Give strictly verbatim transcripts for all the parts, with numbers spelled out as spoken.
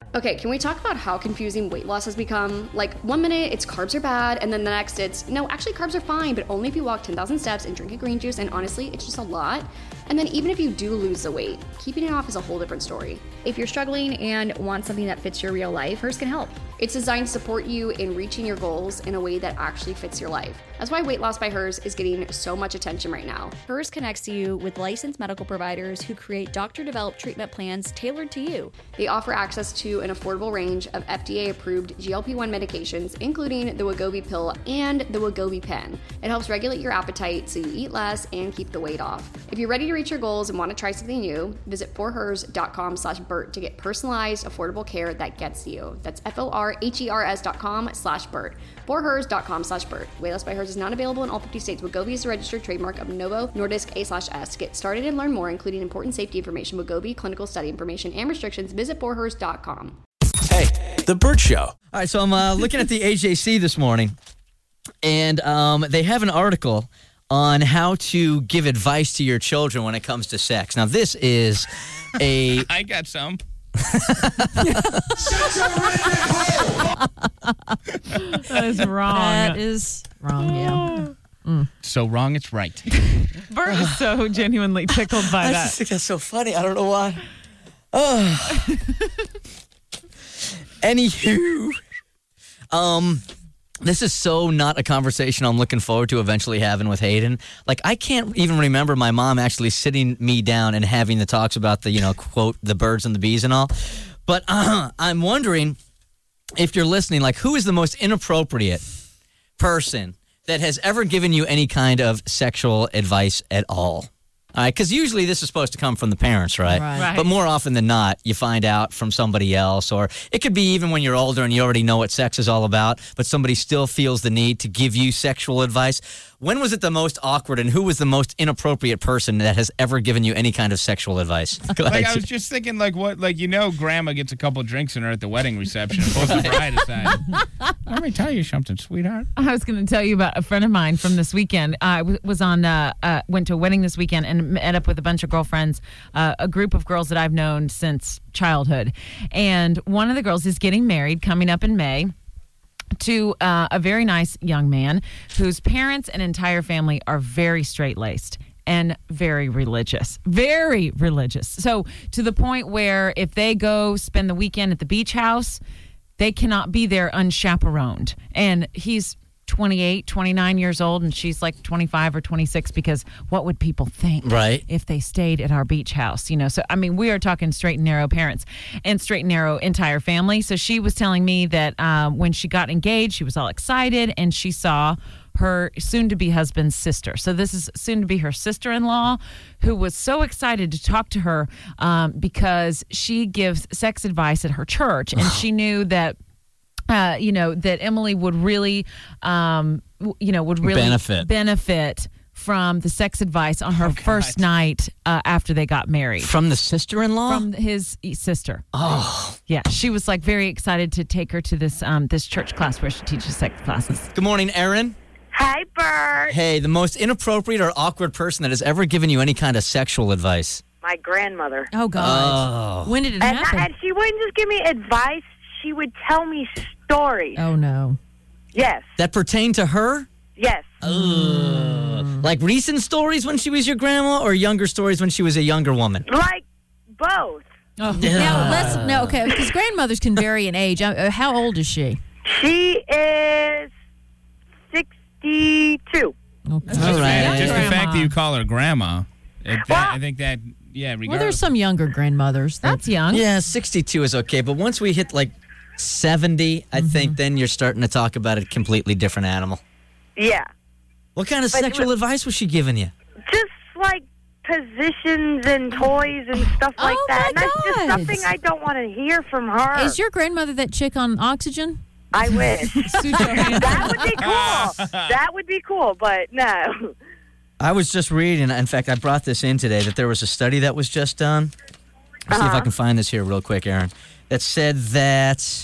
Okay, can we talk about how confusing weight loss has become? Like, one minute it's carbs are bad, and then the next it's, no, actually carbs are fine, but only if you walk ten thousand steps and drink a green juice, and honestly, it's just a lot. And then even if you do lose the weight, keeping it off is a whole different story. If you're struggling and want something that fits your real life, Hers can help. It's designed to support you in reaching your goals in a way that actually fits your life. That's why Weight Loss by Hers is getting so much attention right now. Hers connects you with licensed medical providers who create doctor-developed treatment plans tailored to you. They offer access to an affordable range of F D A-approved G L P one medications, including the Wegovy pill and the Wegovy pen. It helps regulate your appetite so you eat less and keep the weight off. If you're ready to reach your goals and want to try something new, visit forhers.com slash Bert to get personalized, affordable care that gets you. That's F-O-R-H-E-R-S dot com slash Bert. forhers.com slash Bert. Weight Loss by Hers is not available in all fifty states. Wegovy is a registered trademark of Novo Nordisk A slash S. To get started and learn more, including important safety information, Wegovy, clinical study information, and restrictions, visit forhers dot com. Hey, The Bert Show. All right, so I'm uh, looking at the A J C this morning, and um, they have an article on how to give advice to your children when it comes to sex. Now, this is a... I got some. That is wrong. That is wrong, yeah. Mm. So wrong, it's right. Bert is so genuinely tickled by I that. just think that's so funny. I don't know why. Oh. Anywho, um, this is so not a conversation I'm looking forward to eventually having with Hayden. Like, I can't even remember my mom actually sitting me down and having the talks about the, you know, quote, the birds and the bees and all. But uh, I'm wondering if you're listening, like, who is the most inappropriate person that has ever given you any kind of sexual advice at all? All right, because usually this is supposed to come from the parents, right? Right. Right. But more often than not, you find out from somebody else, or it could be even when you're older and you already know what sex is all about, but somebody still feels the need to give you sexual advice. When was it the most awkward, and who was the most inappropriate person that has ever given you any kind of sexual advice? Go Like, ahead. I was just thinking, like, what, like, you know, grandma gets a couple drinks in her at the wedding reception and pulls the bride aside. Let me tell you something, sweetheart. I was going to tell you about a friend of mine from this weekend. I w- was on, uh, uh, went to a wedding this weekend and met up with a bunch of girlfriends, uh, a group of girls that I've known since childhood. And one of the girls is getting married coming up in May to uh, a very nice young man whose parents and entire family are very straight-laced and very religious, very religious. So to the point where if they go spend the weekend at the beach house, they cannot be there unchaperoned. And he's twenty-eight, twenty-nine years old, and she's like twenty-five or twenty-six, because what would people think Right. if they stayed at our beach house? You know, so I mean, we are talking straight and narrow parents and straight and narrow entire family. So she was telling me that um, when she got engaged, she was all excited, and she saw her soon-to-be husband's sister. So this is soon-to-be her sister-in-law, who was so excited to talk to her um, because she gives sex advice at her church, and she knew that Uh, you know, that Emily would really, um, w- you know, would really Benefit. benefit from the sex advice on her Oh, first God. night uh, after they got married. From the sister-in-law? From his e- sister. Oh. Yeah, she was like very excited to take her to this um, this church class where she teaches sex classes. Good morning, Erin. Hi, Bert. Hey, the most inappropriate or awkward person that has ever given you any kind of sexual advice. My grandmother. Oh, God. Oh. When did it And, happen? and she wouldn't just give me advice. She would tell me stories. oh, no. Yes. That pertain to her? Yes. Ugh. Like recent stories when she was your grandma, or younger stories when she was a younger woman? Like both. Oh. Now, let's, no, okay, because grandmothers can vary in age. Uh, how old is she? She is sixty-two. All Okay. right. Just the Grandma. fact that you call her grandma, it, Well- that, I think that, yeah, regardless. Well, there's some younger grandmothers. that- That's young. Yeah, sixty-two is okay, but once we hit like seventy, I think then you're starting to talk about a completely different animal. Yeah. What kind of But- sexual advice was she giving you? Just like positions and toys and stuff like Oh, that. my and that's just God. something I don't want to hear from her. Is your grandmother that chick on Oxygen? I wish. Suit your hand. That would be cool. That would be cool, but no. I was just reading, in fact, I brought this in today, that there was a study that was just done. Let's see if I can find this here real quick, Aaron. That said that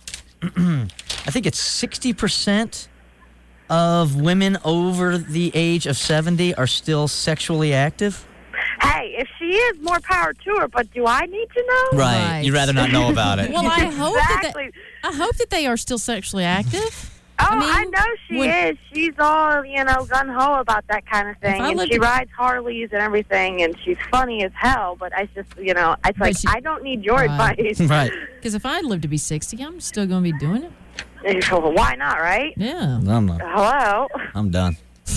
I think it's sixty percent of women over the age of seventy are still sexually active. Hey, if she is, more power to her. But do I need to know? Right. Right. You'd rather not know about it. Well, I hope that Exactly. they, I hope that they are still sexually active. Oh, I mean, I know she when- is. She's all, you know, gun-ho about that kind of thing. I And lived she in- rides Harleys and everything, and she's funny as hell. But I just, you know, it's like, she- I don't need your Right. advice. Right. Because if I live to be sixty, I'm still going to be doing it. Well, why not, right? Yeah. I'm not. Hello? I'm done.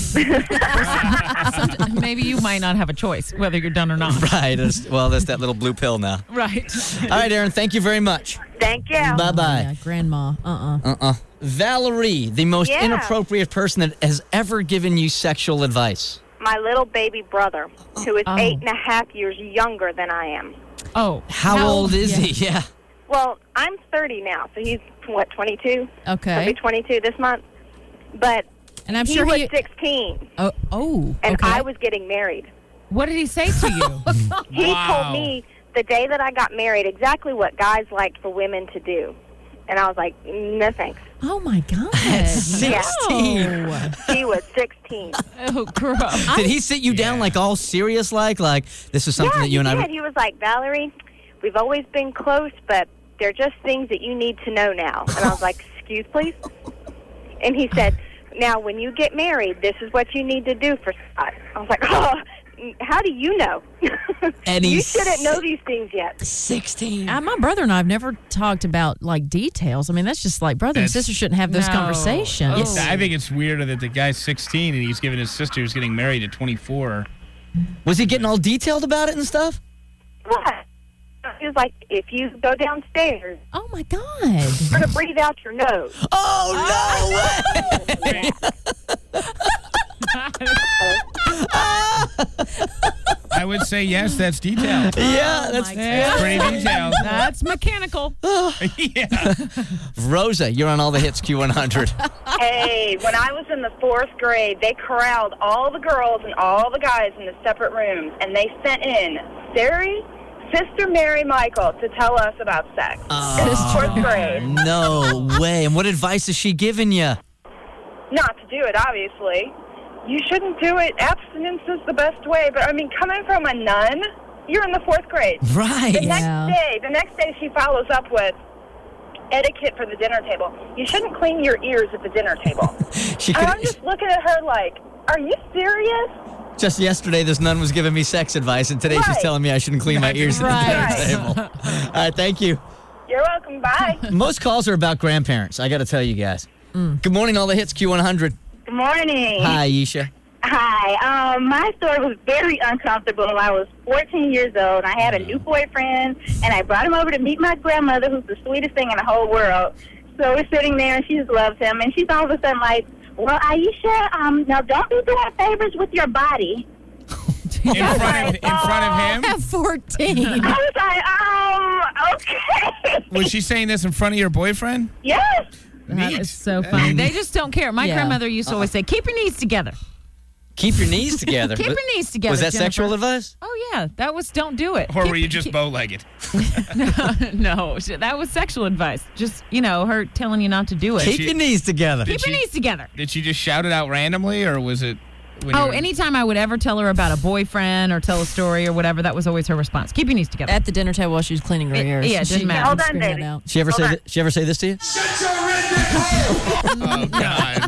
Some- maybe you might not have a choice whether you're done or not. Right. It's- well, there's that little blue pill now. Right. All right, Aaron. Thank you very much. Thank you. Bye bye. Yeah, grandma. Uh-uh. Uh-uh. Valerie, the most Yeah. inappropriate person that has ever given you sexual advice. My little baby brother, who is Oh. eight and a half years younger than I am. Oh, How, How- old is yeah. he? Yeah. Well, I'm thirty now, so he's, what, twenty-two? He'll be Okay. twenty-two this month. But And I'm he sure was he... sixteen, Oh, oh, and okay. I was getting married. what did he say to you? He Wow. told me the day that I got married exactly what guys like for women to do. And I was like, no thanks. Oh, my God. At sixteen. No. He was sixteen. Oh, gross. Did he sit you down Yeah. like all serious like? Like, this is something yeah, that you and he I... did. He was like, Valerie, we've always been close, but they're just things that you need to know now. And I was like, excuse, please? And he said, now, when you get married, this is what you need to do for Scott. I was like, oh, how do you know? And you he's shouldn't know these things yet. sixteen. Uh, my brother and I have never talked about, like, details. I mean, that's just like brother and That's- sister shouldn't have those No. conversations. Oh. I think it's weirder that the guy's sixteen and he's giving his sister who's getting married at twenty-four. Was he getting all detailed about it and stuff? What? He was like, if you go downstairs, Oh, my God. you're going to breathe out your nose. Oh, no way! I would say yes, that's detailed. Yeah, that's... Yeah. Pretty detailed. That's mechanical. Yeah. Rosa, you're on all the hits Q one hundred. Hey, when I was in the fourth grade, they corralled all the girls and all the guys into separate rooms, and they sent in Sari, Sister Mary Michael to tell us about sex. In the fourth grade. No way. And what advice is she giving you? Not to do it, obviously. You shouldn't do it. Abstinence is the best way. But, I mean, coming from a nun, you're in the fourth grade. Right. The next Yeah. day, the next day she follows up with etiquette for the dinner table. You shouldn't clean your ears at the dinner table. She And I'm could, just looking at her like, are you serious? just yesterday, this nun was giving me sex advice, and today she's Right. telling me I shouldn't clean my ears at Right. the dinner table. All right, thank you. You're welcome. Bye. Most calls are about grandparents. I got to tell you guys. Good morning, all the hits Q one hundred. Good morning. Hi, Aisha. Hi. Um, my story was very uncomfortable when I was fourteen years old. I had a new boyfriend, and I brought him over to meet my grandmother, who's the sweetest thing in the whole world. So we're sitting there, and she just loves him. And she's all of a sudden like, well, Aisha, um, now don't be doing favors with your body. In front of, in front of him? At fourteen. I was like, um, okay. Was she saying this in front of your boyfriend? Yes. That Neat. is so funny. They just don't care. My Yeah. grandmother used to always say, keep your knees together. Keep your knees together. Keep Was- your knees together. Was that Jennifer. sexual advice? Oh, yeah. That was don't do it. Or Keep- were you just keep- bow-legged? No, that was sexual advice. Just, you know, her telling you not to do it. Keep she- your knees together. Did Keep your she- knees together. Did she just shout it out randomly, or was it... When you Oh, were- anytime I would ever tell her about a boyfriend or tell a story or whatever, that was always her response. Keep your knees together. At the dinner table while she was cleaning her It- ears. yeah, it She didn't matter. Hold on, screamed that baby. out. She ever Hold say on. th- she ever say this to you? Oh, God.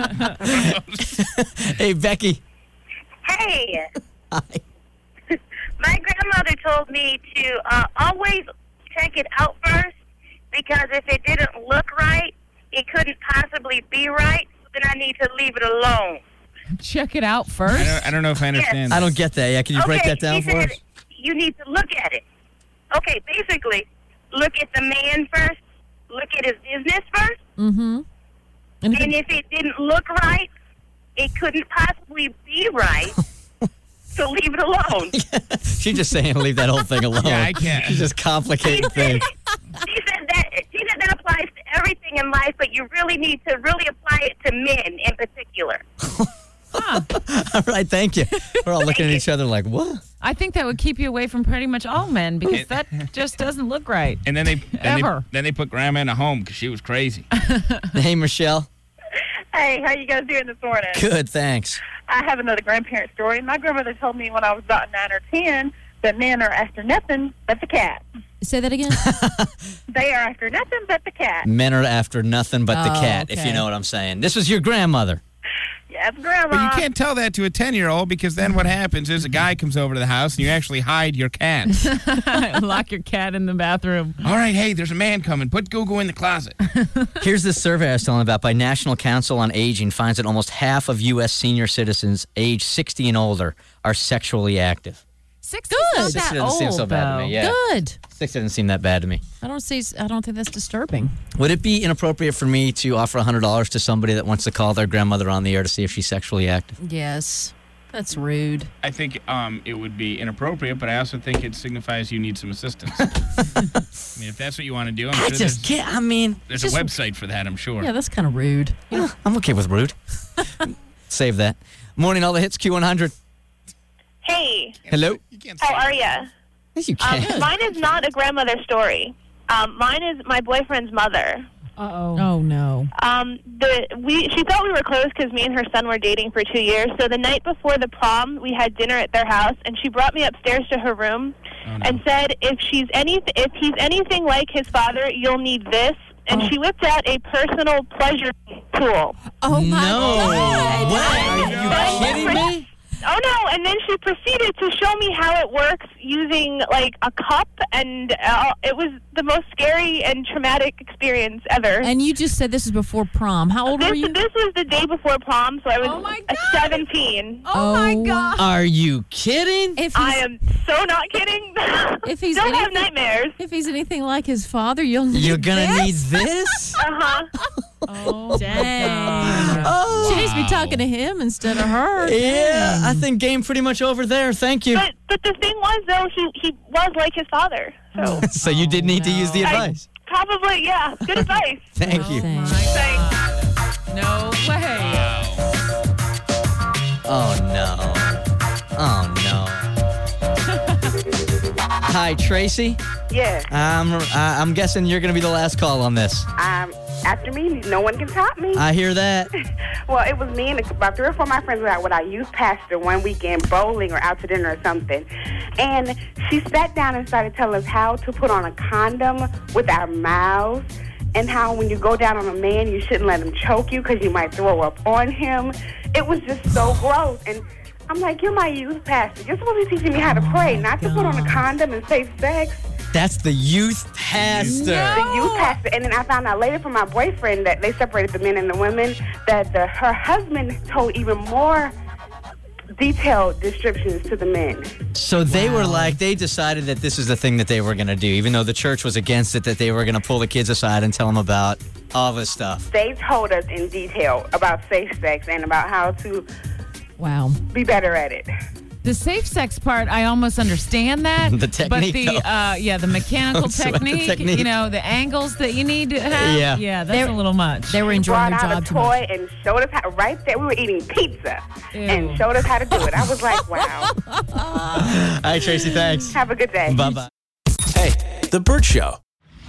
Hey, Becky. Hey. Hi. My grandmother told me to uh, always check it out first, because if it didn't look right, it couldn't possibly be right. So then I need to leave it alone. Check it out I first. don't, I don't know if I understand. I don't get that. Yeah, can you break okay, that down she for said us? you need to look at it. Okay, basically, look at the man first, look at his business first, Mm-hmm. And if and it- if it didn't look right, it couldn't possibly be right. So leave it alone. She's just saying leave that whole thing alone. Yeah, I can't. She's just complicating things. She said that she said that applies to everything in life, but you really need to really apply it to men in particular. All right, thank you. We're all looking at each other like, what? I think that would keep you away from pretty much all men because that just doesn't look right. And then they then Ever. they, then they put Grandma in a home because she was crazy. Hey, Michelle. Hey, how you guys doing this morning? Good, thanks. I have another grandparent story. My grandmother told me when I was about nine or ten that men are after nothing but the cat. Say that again? They are after nothing but the cat. Men are after nothing but the Oh, cat, if okay. you know what I'm saying. This was your grandmother. Yes, Grandma. But you can't tell that to a ten-year-old because then what happens is a guy comes over to the house and you actually hide your cat. Lock your cat in the bathroom. All right, hey, there's a man coming. Put Gugu in the closet. Here's this survey I was telling about by National Council on Aging finds that almost half of U S senior citizens age sixty and older are sexually active. Six Good. is not sixty that doesn't seem old, so bad though. to me. Yeah. Good. sixty doesn't seem that bad to me. I don't see. I don't think that's disturbing. Would it be inappropriate for me to offer one hundred dollars to somebody that wants to call their grandmother on the air to see if she's sexually active? Yes, that's rude. I think um, it would be inappropriate, but I also think it signifies you need some assistance. I mean, if that's what you want to do, I'm I sure just there's, can't. I mean, there's just- a website for that, I'm sure. Yeah, that's kind of rude. yeah, I'm okay with rude. Save that. Morning, all the hits, Q one hundred. Hey, Hello? You can't how say are ya? Yes, you Um, can. mine is not a grandmother story. Um, mine is my boyfriend's mother. Uh-oh. Oh no. Um, the we she thought we were close because me and her son were dating for two years. So the night before the prom, we had dinner at their house, and she brought me upstairs to her room Oh, no. and said, "If she's any, if he's anything like his father, you'll need this." And she whipped out a personal pleasure tool. Oh my No. God. What? Are you kidding me? Oh no! And then she proceeded to show me how it works using like a cup, and uh, it was the most scary and traumatic experience ever. And you just said this is before prom. How old this, were you? this was the day before prom, so I was Oh, my uh, God. seventeen. Oh, my Oh. God. Are you kidding? If he's, I am so not kidding. If he's Don't have anything- nightmares. if he's anything like his father, you'll need You're gonna this? need this? Uh huh. Oh, Dang. Oh. She needs to be talking to him instead of her. Yeah, Dang. I think game pretty much over there. Thank you. But but the thing was though, he he was like his father. So So you did need to use the I- advice. probably yeah. Good advice. Thank you. Thanks. Thanks. no way. Oh no. Oh no. Hi, Tracy. Yes. Um, uh, I'm guessing you're gonna be the last call on this. Um, after me, no one can top me. I hear that. Well, it was me and about three or four of my friends were out with our youth pastor one weekend, bowling or out to dinner or something. And she sat down and started telling us how to put on a condom with our mouths, and how when you go down on a man, you shouldn't let him choke you because you might throw up on him. It was just so gross. And I'm like, you're my youth pastor. You're supposed to be teaching me how to pray, not to put on a condom and safe sex. That's the youth pastor. The youth pastor. And then I found out later from my boyfriend that they separated the men and the women, that the, her husband told even more detailed descriptions to the men. So they were like, they decided that this is the thing that they were going to do, even though the church was against it, that they were going to pull the kids aside and tell them about all this stuff. They told us in detail about safe sex and about how to Wow. be better at it. The safe sex part, I almost understand that. The technique, But the, though. uh, yeah, the mechanical So about the technique, technique. you know, the angles that you need to have. Yeah. Yeah, that's They're- a little much. They were enjoying Brought their out job a too much. toy and showed us how, right there, we were eating pizza Ew. and showed us how to do it. I was like, wow. All right, Tracy, thanks. Have a good day. Bye-bye. Hey, The Burt Show.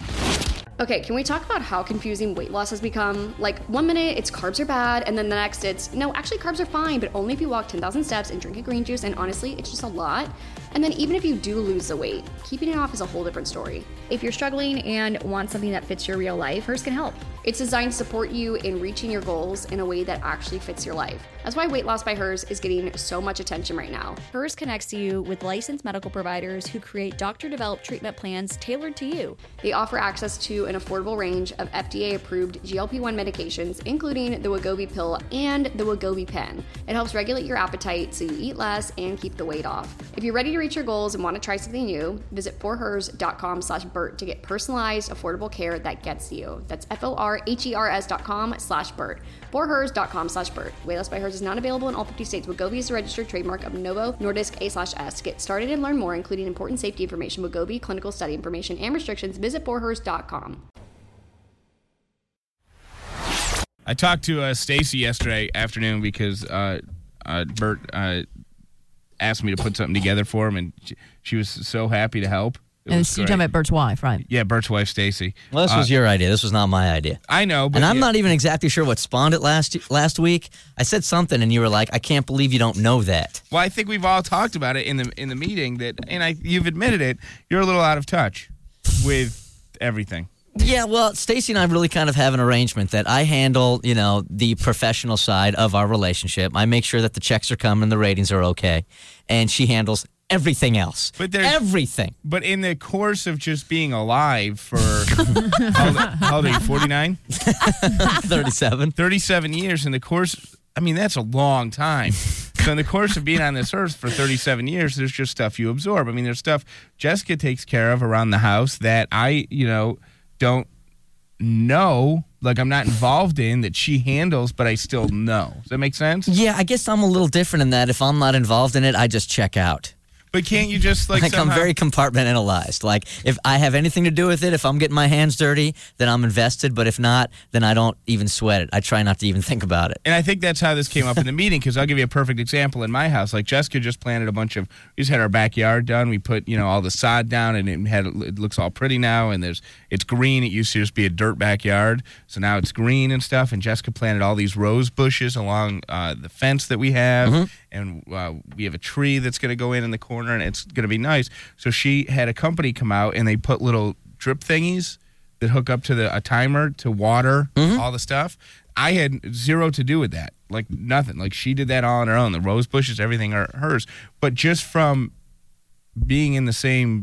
Okay, can we talk about how confusing weight loss has become? Like, one minute it's carbs are bad, and then the next it's, no, actually carbs are fine, but only if you walk ten thousand steps and drink a green juice, and honestly, it's just a lot. And then even if you do lose the weight, keeping it off is a whole different story. If you're struggling and want something that fits your real life, hers can help. It's designed to support you in reaching your goals in a way that actually fits your life. That's why Weight Loss by Hers is getting so much attention right now. Hers connects you with licensed medical providers who create doctor-developed treatment plans tailored to you. They offer access to an affordable range of F D A-approved G L P one medications, including the Wegovy pill and the Wegovy pen. It helps regulate your appetite so you eat less and keep the weight off. If you're ready to reach your goals and want to try something new, visit forhers.com slash Burt to get personalized, affordable care that gets you. That's F-O-R-H-E-R-S dot com slash Burt. forhers.com slash Burt. Weight Loss by Hers is not available in all fifty states. Wegovy is a registered trademark of Novo Nordisk A slash S. Get started and learn more, including important safety information, Wegovy, clinical study information, and restrictions. Visit forhers dot com. I talked to uh, Stacy yesterday afternoon because uh, uh, Bert uh, asked me to put something together for him, and she, she was so happy to help. It and was so you're great. talking about Bert's wife, right? Yeah, Bert's wife, Stacy. Well, this Uh, was your idea. This was not my idea. I know, but And I'm yeah. not even exactly sure what spawned it last last week. I said something, and you were like, "I can't believe you don't know that." Well, I think we've all talked about it in the in the meeting that, and I you've admitted it. You're a little out of touch with everything. Yeah, well, Stacy and I really kind of have an arrangement that I handle, you know, the professional side of our relationship. I make sure that the checks are coming, the ratings are okay, and she handles everything else. But there's everything. But in the course of just being alive for how old- how old are you? forty-nine? thirty-seven. thirty-seven years in the course. I mean, that's a long time. So in the course of being on this earth for thirty-seven years, there's just stuff you absorb. I mean, there's stuff Jessica takes care of around the house that I, you know, don't know, like I'm not involved in, that she handles, but I still know. Does that make sense? Yeah, I guess I'm a little different in that if I'm not involved in it, I just check out. But can't you just like Like somehow... I'm very compartmentalized. Like if I have anything to do with it, if I'm getting my hands dirty, then I'm invested. But if not, then I don't even sweat it. I try not to even think about it. And I think that's how this came up in the meeting, because I'll give you a perfect example in my house. Like Jessica just planted a bunch of, we just had our backyard done. We put, you know, all the sod down, and it had it looks all pretty now, and there's it's green. It used to just be a dirt backyard, so now it's green and stuff. And Jessica planted all these rose bushes along uh, the fence that we have, Mm-hmm. and uh, we have a tree that's going to go in in the corner, and it's going to be nice. So she had a company come out, and they put little drip thingies that hook up to the a timer to water Mm-hmm. all the stuff. I had zero to do with that, like nothing. Like she did that all on her own. The rose bushes, everything are hers. But just from being in the same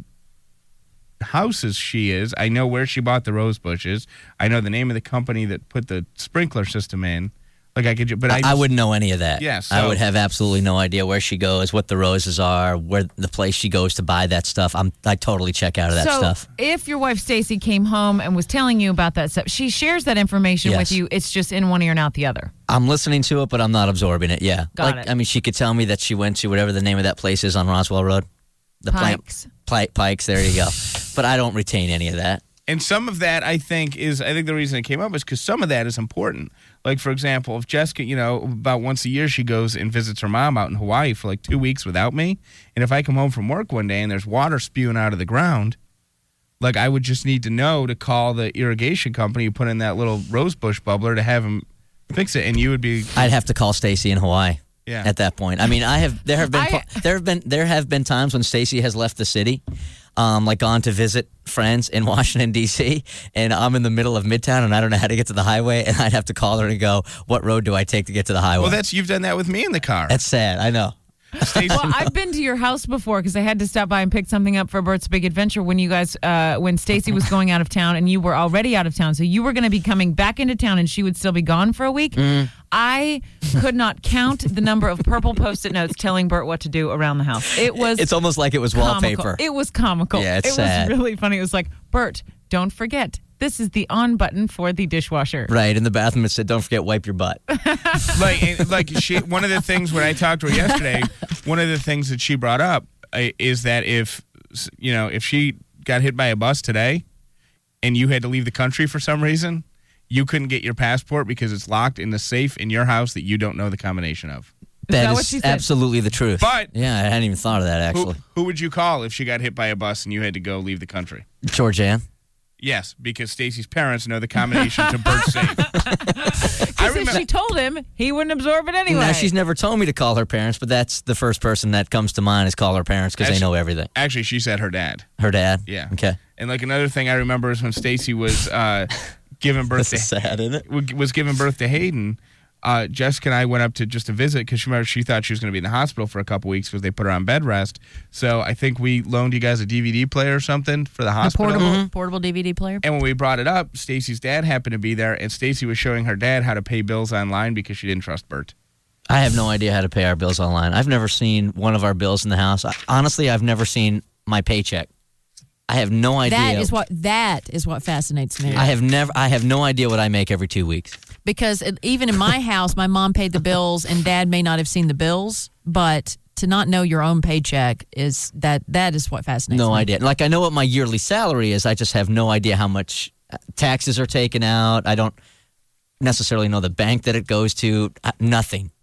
house as she is, I know where she bought the rose bushes. I know the name of the company that put the sprinkler system in. Like I could, ju- but I, I, just, I wouldn't know any of that. Yeah, I so- would have absolutely no idea where she goes, what the roses are, where the place she goes to buy that stuff. I'm I totally check out of that so stuff. if your wife Stacy came home and was telling you about that stuff, she shares that information Yes. with you. It's just in one ear and out the other. I'm listening to it, but I'm not absorbing it. Yeah, Got like it. I mean, she could tell me that she went to whatever the name of that place is on Roswell Road, the Pikes. Plant, Pi- Pikes. There you go. But I don't retain any of that. And some of that, I think, is I think the reason it came up is because some of that is important. Like, for example, if Jessica, you know, about once a year she goes and visits her mom out in Hawaii for like two weeks without me. And if I come home from work one day and there's water spewing out of the ground, like I would just need to know to call the irrigation company who put in that little rose bush bubbler to have them fix it. And you would be, I'd have to call Stacy in Hawaii. Yeah. At that point, I mean, I have there have been I- there have been there have been times when Stacy has left the city, um, like gone to visit friends in Washington D C, and I'm in the middle of Midtown and I don't know how to get to the highway, and I'd have to call her and go, "What road do I take to get to the highway?" well, that's, you've done that with me in the car. That's sad. I know. Stacey, Well, I've been to your house before because I had to stop by and pick something up for Bert's Big Adventure when you guys, uh, when Stacy was going out of town and you were already out of town. So you were going to be coming back into town and she would still be gone for a week. Mm. I could not count the number of purple Post-it notes telling Bert what to do around the house. It was It's almost like it was comical. wallpaper. It was comical. Yeah, it's it sad. was really funny. It was like, Bert, don't forget. This is the on button for the dishwasher. Right in the bathroom, it said, "Don't forget, wipe your butt." like, and, like she, one of the things when I talked to her yesterday, one of the things that she brought up uh, is that if, you know, if she got hit by a bus today and you had to leave the country for some reason, you couldn't get your passport because it's locked in the safe in your house that you don't know the combination of. that That what is she said? absolutely the truth. But- yeah, I hadn't even thought of that Who, actually. who would you call if she got hit by a bus and you had to go leave the country? Georgianne. Yes, because Stacy's parents know the combination to Bert's safe. I Because if she told him, he wouldn't absorb it anyway. Now, she's never told me to call her parents, but that's the first person that comes to mind is call her parents because they Actually- know everything. Actually, she said her dad. Her dad. Yeah. Okay. And like another thing I remember is when Stacy was uh, giving birth This to is sad, isn't it? was giving birth to Hayden. Uh, Jessica and I went up to just to visit because she remember she thought she was going to be in the hospital for a couple weeks because they put her on bed rest. So I think we loaned you guys a D V D player or something for the The hospital. portable portable D V D player. And when we brought it up, Stacy's dad happened to be there, and Stacy was showing her dad how to pay bills online because she didn't trust Bert. I have no idea how to pay our bills online. I've never seen one of our bills in the house. I, honestly, I've never seen my paycheck. I have no idea. That is what that is what fascinates me. I have never. I have no idea what I make every two weeks. Because it, even in my house, my mom paid the bills, and Dad may not have seen the bills. But to not know your own paycheck is that that is what fascinates No me. idea. Like I know what my yearly salary is. I just have no idea how much taxes are taken out. I don't necessarily know the bank that it goes to. Uh, Nothing.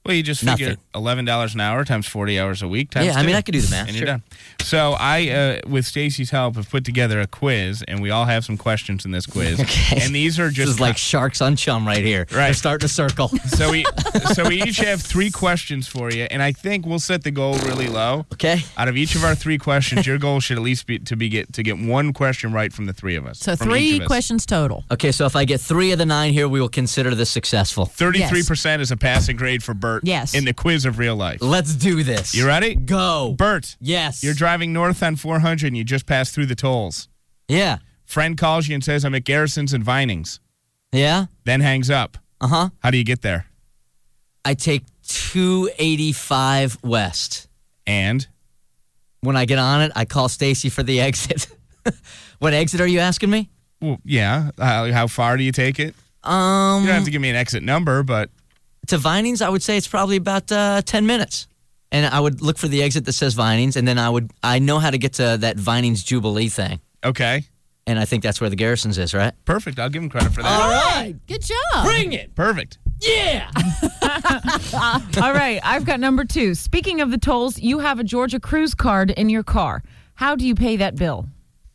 Well, you just Nothing. figure eleven dollars an hour times forty hours a week. Times Yeah, I two, mean, I could do the math, and sure. you're done. So I, uh, with Stacy's help, have put together a quiz, and we all have some questions in this quiz. Okay. And these are This just is like sharks on chum right here. Right. They're starting to circle. so we so we each have three questions for you, and I think we'll set the goal really low. Okay. Out of each of our three questions, your goal should at least be to be get to get one question right from the three of us. So from three each of us. questions total. Okay, so if I get three of the nine here, we will consider this successful. Thirty-three percent is a passing grade for Bert. Yes. In the quiz of real life. Let's do this. You ready? Go. Bert. Yes. You're driving north on four hundred and you just passed through the tolls. Yeah. Friend calls you and says, I'm at Garrison's and Vinings. Yeah? Then hangs up. Uh-huh. How do you get there? I take two eighty-five west. And? When I get on it, I call Stacy for the exit. What exit are you asking me? Well, yeah. How, how far do you take it? Um, You don't have to give me an exit number, but to Vinings, I would say it's probably about uh, ten minutes. And I would look for the exit that says Vinings, and then I would I know how to get to that Vinings Jubilee thing. okay. And I think that's where the Garrisons is, right? Perfect. I'll give him credit for that. All right. Good job. Bring it. Perfect. Yeah. All right, I've got number two. Speaking of the tolls, you have a Georgia Cruise card in your car. How do you pay that bill?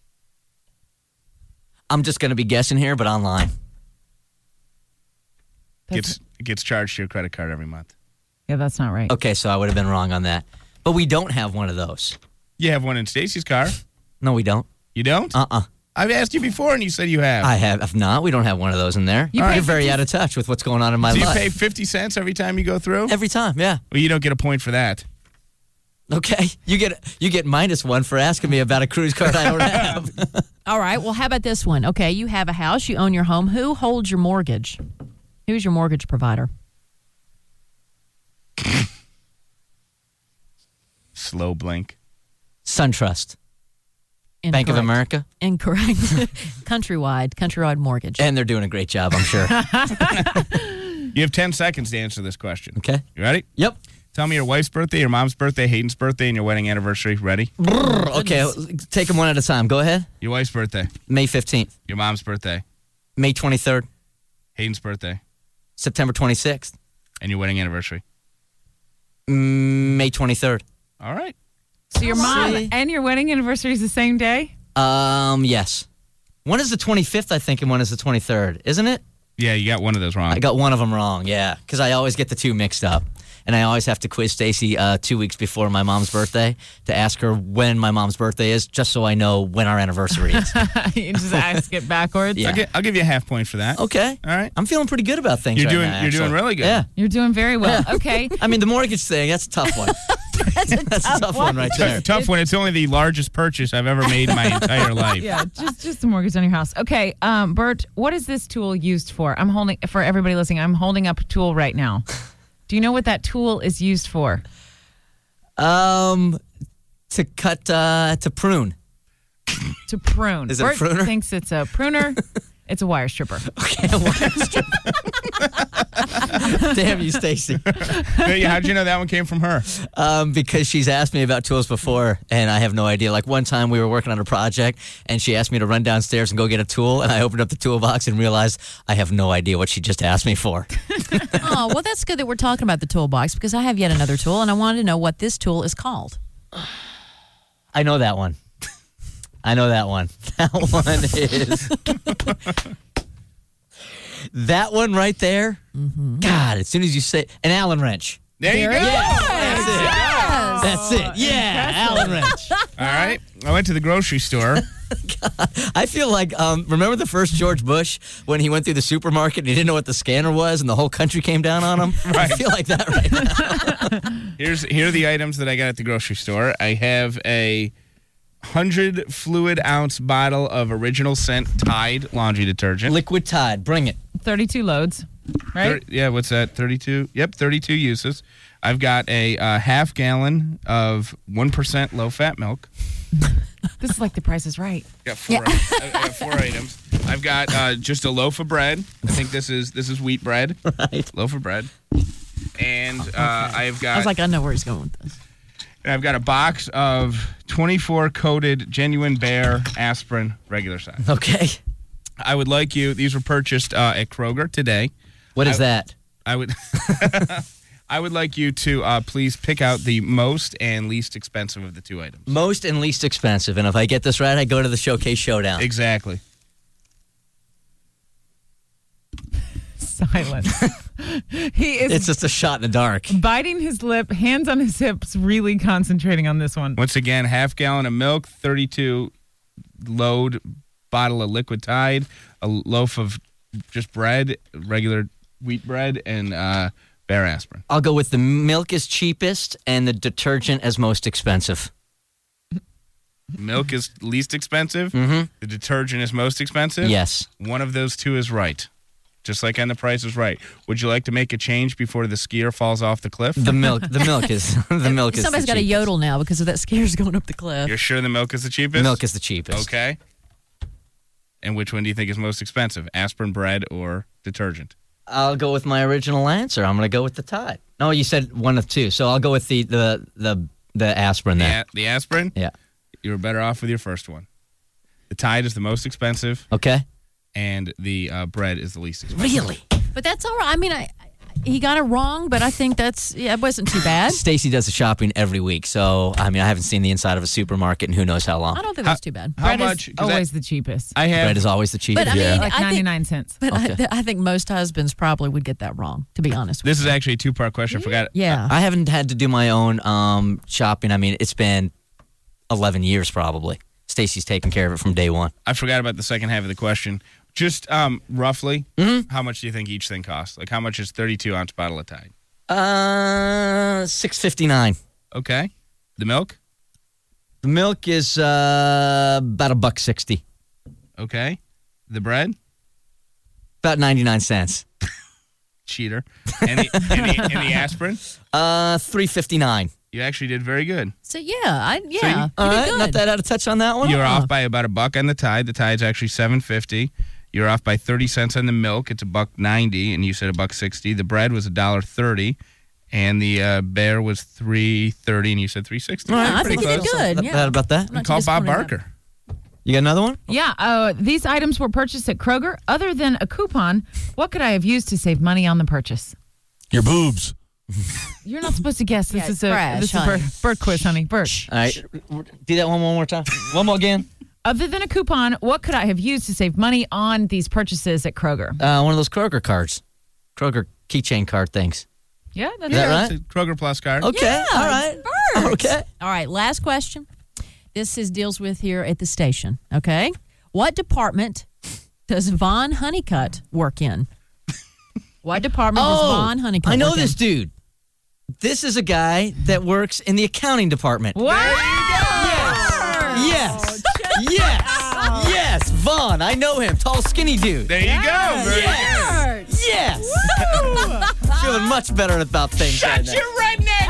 I'm just going to be guessing here, but online. Gets gets charged to your credit card every month. Yeah, that's not right. Okay, so I would have been wrong on that. But we don't have one of those. You have one in Stacy's car. No, we don't. You don't? Uh-uh. I've asked you before, and you said you have. I have. If not, we don't have one of those in there. You You're pay very fifty out of touch with what's going on in my Do you life. pay fifty cents every time you go through? Every time, yeah. Well, you don't get a point for that. Okay, you get you get minus one for asking me about a cruise card I don't have. All right. Well, how about this one? Okay, you have a house, you own your home. Who holds your mortgage? Who's your mortgage provider? Slow blink. SunTrust, Bank of Incorrect. America, Incorrect. Countrywide, Countrywide Mortgage. and they're doing a great job, I'm sure. You have ten seconds to answer this question. Okay. You ready? Yep. Tell me your wife's birthday, your mom's birthday, Hayden's birthday, and your wedding anniversary. Ready? Okay, take them one at a time. Go ahead. Your wife's birthday, May fifteenth, your mom's birthday, May twenty-third, Hayden's birthday, September twenty-sixth, and your wedding anniversary. May twenty-third. All right. So your mom See? and your wedding anniversary is the same day? Um, yes. One is the twenty-fifth, I think, and one is the twenty-third, isn't it? Yeah, you got one of those wrong. I got one of them wrong, yeah, because I always get the two mixed up. And I always have to quiz Stacy uh, two weeks before my mom's birthday to ask her when my mom's birthday is, just so I know when our anniversary is. You just ask it backwards. Yeah. I'll, get, I'll give you a half point for that. Okay. All right. I'm feeling pretty good about things You're right doing- now, you're doing actually. really good. Yeah. You're doing very well. Okay. I mean, the mortgage thing, that's a tough one. That's a That's a tough one right there. Tough, tough one. It's only the largest purchase I've ever made in my entire life. Yeah, just just the mortgage on your house. Okay, um, Bert, what is this tool used for? I'm holding for everybody listening. I'm holding up a tool right now. Do you know what that tool is used for? Um, to cut, uh, to prune. To prune. Is it a Bert pruner? thinks it's a pruner. It's a wire stripper. Okay, a wire stripper. Damn you, Stacy. Hey, how'd you know that one came from her? Um, because she's asked me about tools before, and I have no idea. Like one time we were working on a project, and she asked me to run downstairs and go get a tool, and I opened up the toolbox and realized I have no idea what she just asked me for. Oh, well, that's good that we're talking about the toolbox because I have yet another tool, and I wanted to know what this tool is called. I know that one. I know that one. That one is... That one right there, mm-hmm. God, as soon as you say... An Allen wrench. There you go. Yeah, that's it. Yes. That's it. Yeah, Allen wrench. All right. I went to the grocery store. I feel like, um, remember the first George Bush when he went through the supermarket and he didn't know what the scanner was and the whole country came down on him? Right. I feel like that right now. Here's here are the items that I got at the grocery store. I have a hundred fluid ounce bottle of original scent Tide laundry detergent. Liquid Tide, bring it. thirty-two loads, right? Thir- yeah, what's that? thirty-two. Yep, thirty-two uses. I've got a uh, half gallon of one percent low fat milk. This is like The Price is Right. Got four. I got four items. I've got uh, just a loaf of bread. I think this is this is wheat bread. Right. Loaf of bread. And uh, I've got I was like, I know where he's going with this. and I've got a box of twenty-four coated genuine Bear aspirin regular size. Okay. I would like you. These were purchased uh, at Kroger today. What is I- that? I would. I would like you to uh, please pick out the most and least expensive of the two items. Most and least expensive. And if I get this right, I go to the Showcase Showdown. Exactly. Silence. He is It's just a shot in the dark. biting his lip, hands on his hips, really concentrating on this one. Once again, half gallon of milk, thirty-two load bottle of liquid Tide, a loaf of just bread, regular wheat bread, and uh, Bear aspirin. I'll go with the milk is cheapest and the detergent as most expensive. Milk is least expensive. Mm-hmm. The detergent is most expensive. Yes. One of those two is right. Just like on The Price is Right. Would you like to make a change before the skier falls off the cliff? The milk. The milk is the milk is. Somebody's the got a cheapest. yodel now because of that skier's going up the cliff. You're sure the milk is the cheapest? Milk is the cheapest. Okay. And which one do you think is most expensive? Aspirin, bread, or detergent? I'll go with my original answer. I'm going to go with the Tide. No, you said one of two, so I'll go with the the the, the aspirin The, there. a- the aspirin? Yeah. You were better off with your first one. The Tide is the most expensive, Okay. and the uh, bread is the least expensive. Really? But that's all right. I mean, I, I he got it wrong, but I think that's yeah, it wasn't too bad. Stacy does the shopping every week, so I mean, I haven't seen the inside of a supermarket in who knows how long. I don't think How- that's too bad. How Bread much? is 'cause always I, the cheapest. I have. Bread is always the cheapest. But I mean, like I think, ninety-nine cents. but Okay. I, I think most husbands probably would get that wrong. To be honest, with This is actually a two-part question. I forgot. you. yeah. I haven't had to do my own um, shopping. I mean, it's been eleven years probably. Stacy's taken care of it from day one. I forgot about the second half of the question. Just um, roughly, Mm-hmm. how much do you think each thing costs? Like, how much is thirty-two ounce bottle of Tide? Uh, six fifty nine. Okay. The milk? The milk is uh, about a buck sixty. Okay. The bread? About ninety nine cents. Cheater. And the, and the, and the aspirin? Uh, three fifty nine. You actually did very good. So yeah, I yeah. you- you All did right, good. not that out of touch on that one. You're off by about a buck on the Tide. The Tide's actually seven fifty. You're off by thirty cents on the milk. It's a buck ninety, and you said a buck sixty. The bread was a dollar thirty, and the uh, Bear was three thirty, and you said three sixty. Yeah, I Pretty think you did close. good. Not Yeah. bad about that. I'm not too Call Bob disappointed in that. Barker. You got another one? Yeah, uh, these items were purchased at Kroger. Other than a coupon, what could I have used to save money on the purchase? Your boobs. You're not supposed to guess. This Yeah, is a trash, this is a honey. bird, bird quiz, honey. Bird. All right, do that one, one more time. One more again. Other than a coupon, what could I have used to save money on these purchases at Kroger? Uh, one of those Kroger cards, Kroger keychain card things. Yeah, that's Is that it. right? It's a Kroger Plus card. Okay, Yeah, all right, birds. okay. All right, last question. This is deals with here at the station. Okay, what department does Vaughn Honeycutt work in? What department does Vaughn Honeycutt? Oh, I know work this in? dude. This is a guy that works in the accounting department. Wow. Yes, yes, yes. Vaughn, I know him. Tall, skinny dude. There you go. Very Yes, yes. Feeling much better about things. Shut right now. your redneck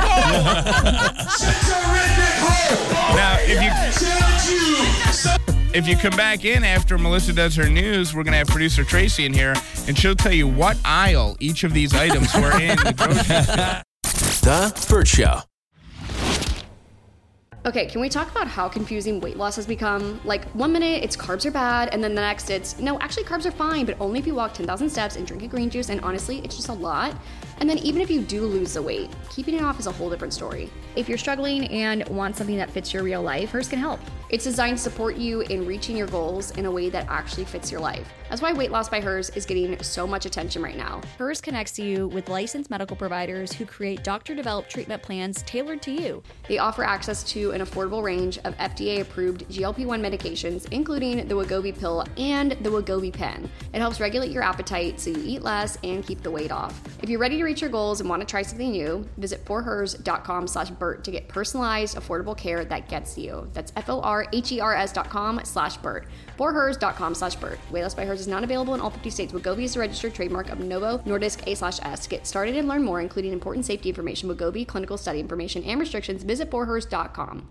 hole! Now, if you if you come back in after Melissa does her news, we're gonna have producer Tracy in here, and she'll tell you what aisle each of these items were in the grocery store. The Burt Show. Okay, can we talk about how confusing weight loss has become? Like, one minute it's carbs are bad, and then the next it's, no, actually carbs are fine, but only if you walk ten thousand steps and drink a green juice, and honestly, it's just a lot. And then even if you do lose the weight, keeping it off is a whole different story. If you're struggling and want something that fits your real life, Hers can help. It's designed to support you in reaching your goals in a way that actually fits your life. That's why Weight Loss by Hers is getting so much attention right now. Hers connects you with licensed medical providers who create doctor-developed treatment plans tailored to you. They offer access to an affordable range of F D A-approved G L P one medications, including the Wegovy pill and the Wegovy pen. It helps regulate your appetite so you eat less and keep the weight off. If you're ready to reach your goals and want to try something new, visit forhers.com slash Burt to get personalized, affordable care that gets to you. That's F-O-R-H-E-R-S dot com slash Burt. forhers.com slash Burt. Weight Loss by Hers is not available in all fifty states. Wegovy is a registered trademark of Novo Nordisk A slash S. To get started and learn more, including important safety information, Wegovy, clinical study information, and restrictions, visit forhers dot com.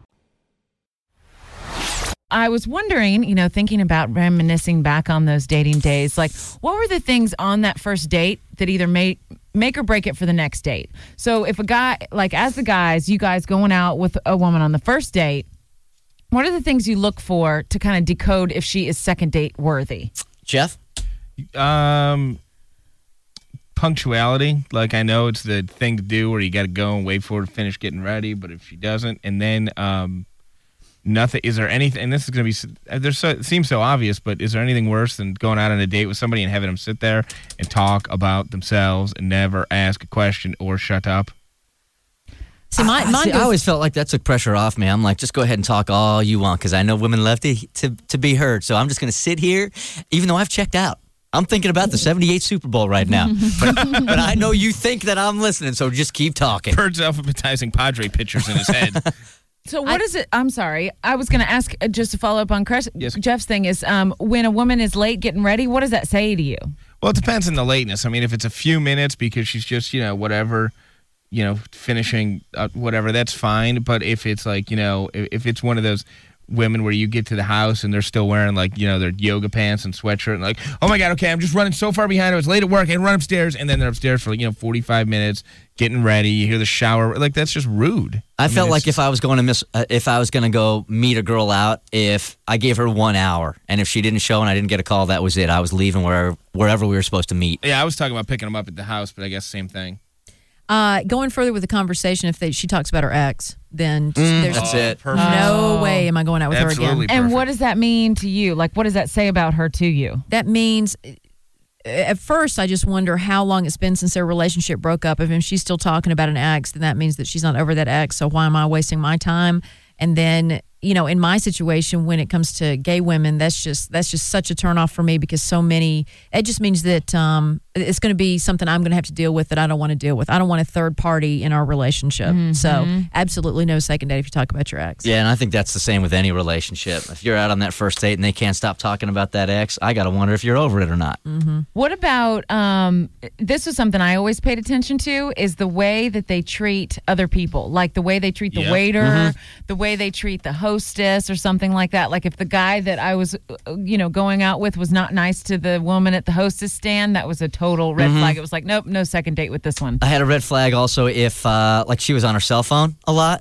I was wondering, you know, thinking about reminiscing back on those dating days, like what were the things on that first date that either made make or break it for the next date? So if a guy, like as the guys, you guys going out with a woman on the first date, what are the things you look for to kind of decode if she is second date worthy? Jeff? Um, punctuality. Like, I know it's the thing to do where you got to go and wait for her to finish getting ready, but if she doesn't, and then um, nothing, is there anything, and this is going to be, there's so, it seems so obvious, but is there anything worse than going out on a date with somebody and having them sit there and talk about themselves and never ask a question or shut up? See, my, I, mine see, goes, I always felt like that took pressure off me. I'm like, just go ahead and talk all you want because I know women love to, to, to be heard. So I'm just going to sit here, even though I've checked out. I'm thinking about the seventy-eight Super Bowl right now. but, but I know you think that I'm listening, so just keep talking. Bird's alphabetizing Padre pictures in his head. So what I, is it? I'm sorry. I was going to ask uh, just to follow up on Chris, Yes. Jeff's thing is um, when a woman is late getting ready, what does that say to you? Well, it depends on the lateness. I mean, if it's a few minutes because she's just, you know, whatever, you know, finishing uh, whatever, that's fine. But if it's like, you know, if, if it's one of those women where you get to the house and they're still wearing like, you know, their yoga pants and sweatshirt and like, oh my God, okay, I'm just running so far behind. I was late at work. I had to run upstairs. And then they're upstairs for, you know, forty-five minutes getting ready. You hear the shower. Like, that's just rude. I, I mean, felt it's- like if I was going to miss, uh, if I was going to go meet a girl out, if I gave her one hour and if she didn't show and I didn't get a call, that was it. I was leaving wherever, wherever we were supposed to meet. Yeah, I was talking about picking them up at the house, but I guess same thing. uh, going further with the conversation, if they, she talks about her ex, then there's That's it. Perfect. no way am I going out with her Absolutely again. And perfect. what does that mean to you? Like, what does that say about her to you? That means, at first, I just wonder how long it's been since their relationship broke up. If she's still talking about an ex, then that means that she's not over that ex. So why am I wasting my time? And then, you know, in my situation, when it comes to gay women, that's just that's just such a turnoff for me because so many. It just means that um, it's going to be something I'm going to have to deal with that I don't want to deal with. I don't want a third party in our relationship. Mm-hmm. So absolutely no second date if you talk about your ex. Yeah, and I think that's the same with any relationship. If you're out on that first date and they can't stop talking about that ex, I got to wonder if you're over it or not. What about um, this was something I always paid attention to is the way that they treat other people, like the way they treat the Yep. waiter, the way they treat the hostess or something like that. Like if the guy that I was, uh, you know, going out with was not nice to the woman at the hostess stand, that was a total red flag. It was like, nope, no second date with this one. I had a red flag also if, uh, like, she was on her cell phone a lot,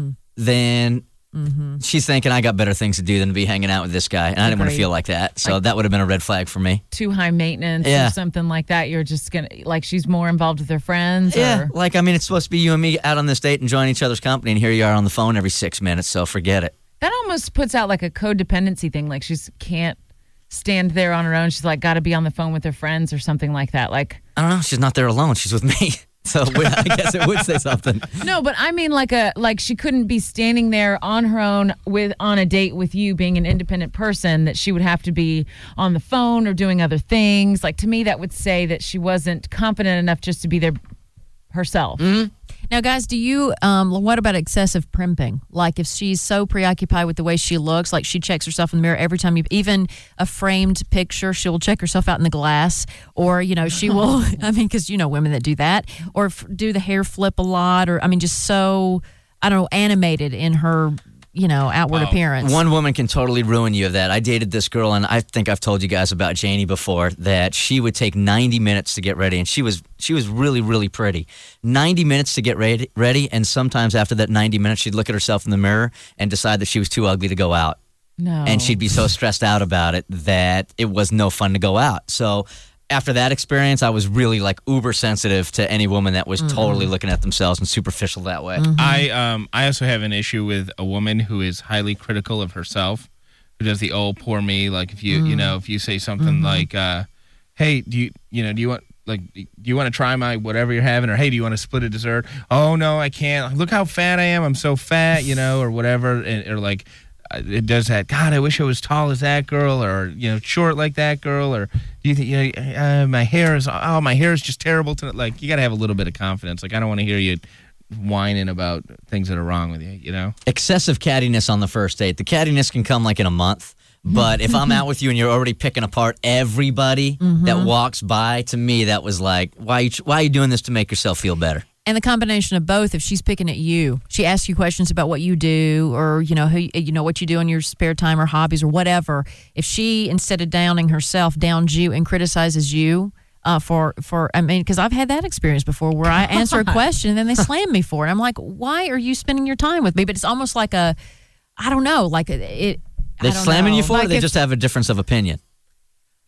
then she's thinking I got better things to do than to be hanging out with this guy, and I didn't want to Agreed. feel like that. So that would have been a red flag for me. Too high maintenance Yeah. or something like that. You're just gonna like she's more involved with her friends. Yeah, Or, like, I mean, it's supposed to be you and me out on this date enjoying each other's company, and here you are on the phone every six minutes, so forget it. that almost puts out like a codependency thing. Like she's can't stand there on her own. She's like got to be on the phone with her friends or something like that. Like I don't know, she's not there alone. She's with me. So I guess it would say something. no, but I mean like a like she couldn't be standing there on her own with on a date with you, being an independent person. That she would have to be on the phone or doing other things. Like to me, that would say that she wasn't confident enough just to be there herself. Now, guys, do you, um, what about excessive primping? Like if she's so preoccupied with the way she looks, like she checks herself in the mirror every time you, even a framed picture, she'll check herself out in the glass. Or, you know, she will, I mean, because you know women that do that. Or f- do the hair flip a lot. Or, I mean, just so, I don't know, animated in her, you know, outward appearance. One woman can totally ruin you of that. I dated this girl, and I think I've told you guys about Janie before, that she would take ninety minutes to get ready, and she was she was really, really pretty. ninety minutes to get ready, ready, and sometimes after that ninety minutes, she'd look at herself in the mirror and decide that she was too ugly to go out. No, And she'd be so stressed out about it that it was no fun to go out. So after that experience, I was really like uber sensitive to any woman that was totally looking at themselves and superficial that way. I um I also have an issue with a woman who is highly critical of herself, who does the oh poor me. Like if you you know if you say something like, uh, hey, do you you know do you want like do you want to try my whatever you're having, or hey, do you want to split a dessert? Oh no, I can't. Look how fat I am. I'm so fat, you know, or whatever, and, or like. uh, It does that. God, I wish I was tall as that girl, or you know, short like that girl, or do you think you know, uh, my hair is oh, my hair is just terrible tonight. Like you got to have a little bit of confidence. Like I don't want to hear you whining about things that are wrong with you. You know. Excessive cattiness on the first date. The cattiness can come like in a month. But if I'm out with you and you're already picking apart everybody that walks by, to me, that was like, why are, you, why are you doing this to make yourself feel better? And the combination of both, if she's picking at you, she asks you questions about what you do, or you know who you know what you do in your spare time or hobbies or whatever. If she, instead of downing herself, downs you and criticizes you uh, for for I mean, because I've had that experience before where I answer a question and then they slam me for it. I'm like, why are you spending your time with me? But it's almost like a, I don't know, like it. They're I don't slamming know. you for it, Like or they if- just have a difference of opinion?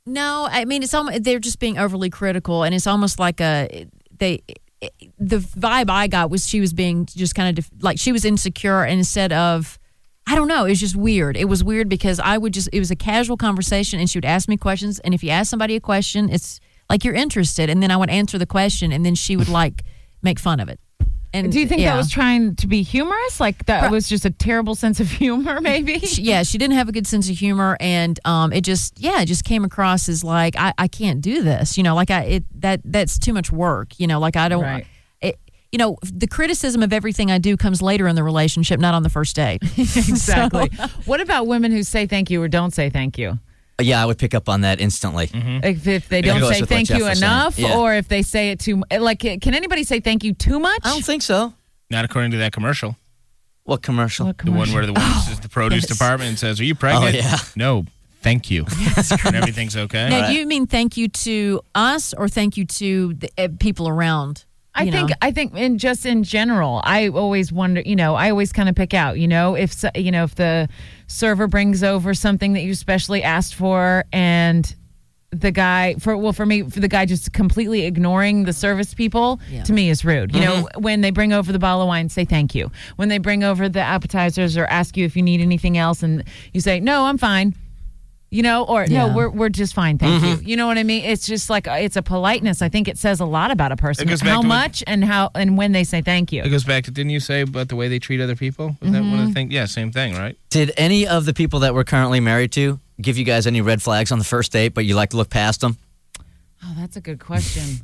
No, I mean it's almost they're just being overly critical, and it's almost like a they. The vibe I got was she was being just kind of def- like she was insecure, and instead of I don't know, it was just weird. It was weird because I would just it was a casual conversation, and she would ask me questions, and if you ask somebody a question, it's like you're interested, and then I would answer the question, and then she would like make fun of it. And do you think yeah. that was trying to be humorous? Like that Pro- was just a terrible sense of humor, maybe? She, yeah, she didn't have a good sense of humor, and um, it just yeah, it just came across as like I, I can't do this. You know, like I it that that's too much work. You know, like I don't. Right. It, you know, the criticism of everything I do comes later in the relationship, not on the first date. Exactly. So- What about women who say thank you or don't say thank you? Yeah, I would pick up on that instantly. Mm-hmm. If, if they It don't goes say with what thank Jeff you was saying. enough, Yeah. or if they say it too like, can anybody say thank you too much? I don't think so. Not according to that commercial. What commercial? What The one where the woman is the produce yes. department and says, "Are you pregnant?" Oh, yeah. No, thank you. And everything's okay. Now, Right. do you mean thank you to us or thank you to the uh, people around? I You think know? I think in just in general, I always wonder, you know, I always kind of pick out, you know, if so- you know if the server brings over something that you specially asked for, and the guy for well for me for the guy just completely ignoring the service people Yeah. to me is rude. You know, when they bring over the bottle of wine, say thank you. When they bring over the appetizers or ask you if you need anything else, and you say no, I'm fine. You know, or Yeah. no, we're we're just fine, thank you. You know what I mean? It's just like it's a politeness. I think it says a lot about a person. It goes back How to what- much and how and when they say thank you. It goes back to, didn't you say about the way they treat other people? Was that one of the things? Yeah, same thing, right? Did any of the people that we're currently married to give you guys any red flags on the first date, but you like to look past them? Oh, that's a good question.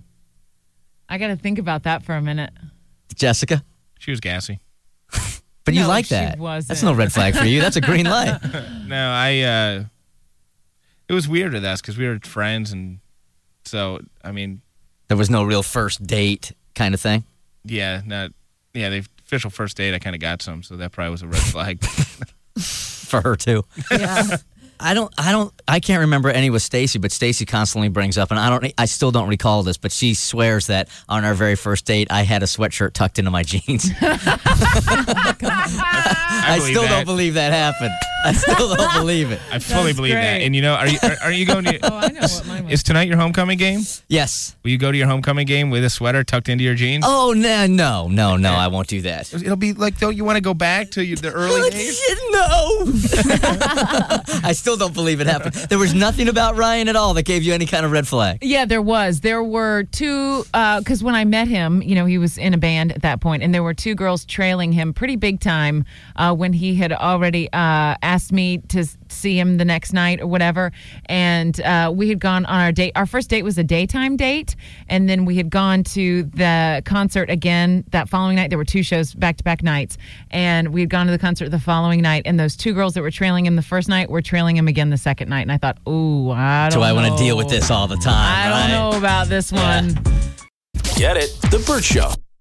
I got to think about that for a minute. Jessica? She was gassy. But you No, like she that. wasn't. That's no red flag for you. That's a green light. No, I. uh It was weird with us because we were friends, and so I mean, There was no real first date kind of thing. yeah, not yeah. The official first date, I kind of got some, so that probably was a red flag. For her too. Yeah. I don't I don't I can't remember any with Stacy, but Stacy constantly brings up, and I don't I still don't recall this, but she swears that on our very first date I had a sweatshirt tucked into my jeans. I, I believe still that. don't believe that happened. I still don't believe it. I fully That's believe that. great. And you know, are you are, are you going to? Oh, I know what mine was. Is tonight your homecoming game? Yes. Will you go to your homecoming game with a sweater tucked into your jeans? Oh no no no no! I won't do that. It'll be like, don't you want to go back to your- the early days? No. I still don't believe it happened. There was nothing about Ryan at all that gave you any kind of red flag. Yeah, there was. There were two, because when I met him, you know, he was in a band at that point, and there were two girls trailing him pretty big time uh, when he had already uh, asked me to s- see him the next night or whatever. And uh, we had gone on our date. Our first date was a daytime date, and then we had gone to the concert again that following night. There were two shows back-to-back nights, and we had gone to the concert the following night, and those two girls that were trailing him the first night were trailing him again the second night. And I thought, ooh, I don't Do I want know. to deal with this all the time? I don't right? know about this one. Get it? The Burt Show.